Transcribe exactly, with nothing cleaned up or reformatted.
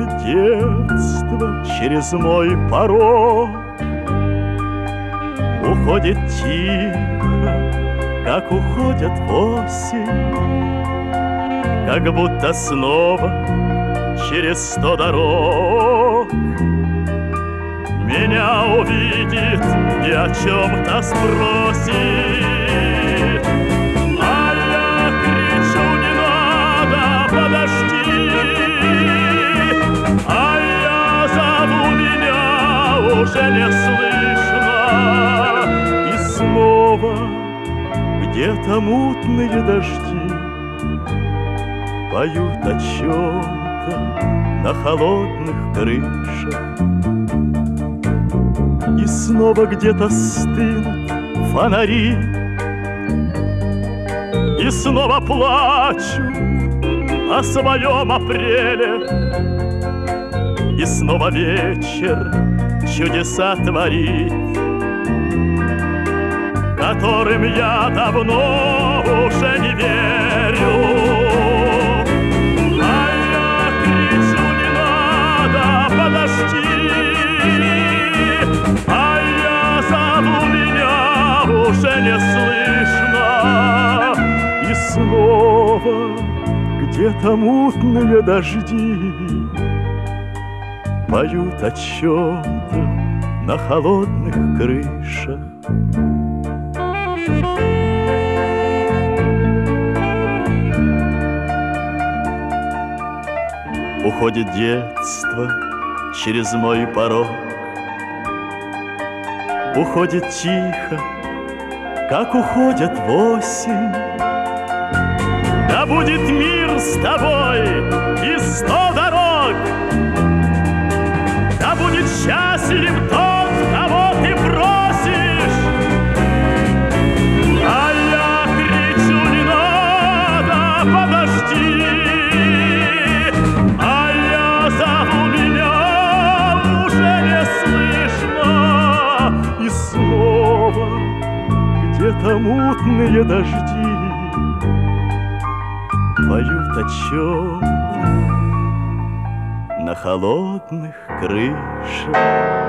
Уходит детство через мой порог, уходит тихо, как уходят в осень, как будто снова через сто дорог меня увидит и о чем-то спросит. А я кричу: не надо, подожди. А я зову, меня уже не слышно. И снова где-то мутные дожди поют о чем-то на холодных крышах. И снова где-то стынут фонари, и снова плачу о своем апреле, и снова вечер чудеса творит, которым я давно уже не верю. А я кричу: не надо, подожди. А я зову, меня уже не слышно. И снова где-то мутные дожди поют о чем-то на холодных крышах. Уходит детство через мой порог, уходит тихо, как уходят в осень. Да будет мир с тобой и сто дорог, да будет счастлив тот, кого ты просишь. А я кричу: не надо, подожди. А я зову, меня уже не слышно. И снова где-то мутные дожди поют о чем-то на холодных крышах.